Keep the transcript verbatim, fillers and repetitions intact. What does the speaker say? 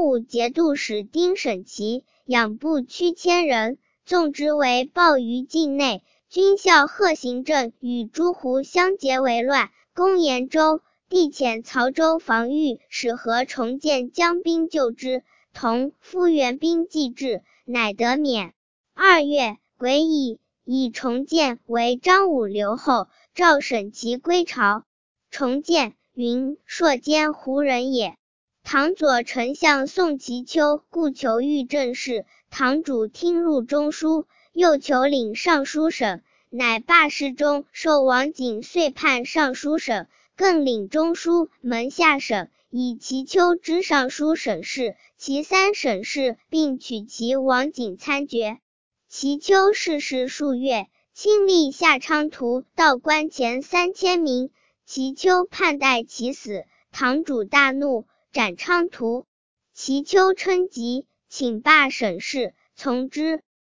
东武节度使丁审琦养步驱千人，纵之为暴于境内。军校贺行正与诸胡相结为乱，攻延州，帝遣曹州防御使何重建将兵救之，同复援兵继至，乃得免。二月，癸乙，以重建为张武留后，召审琦归朝。重建，云朔监胡人也。唐左丞相宋其丘故求御政事，唐主听入中书，又求领尚书省，乃罢侍中，授王景遂判尚书省，更领中书门下省，以其丘知尚书省事，其三省事，并取其王景参决。其丘逝世数月，亲历夏昌图道观前三千名，其丘盼待其死，唐主大怒，斩昌图。其丘称疾，请罢省事，从之。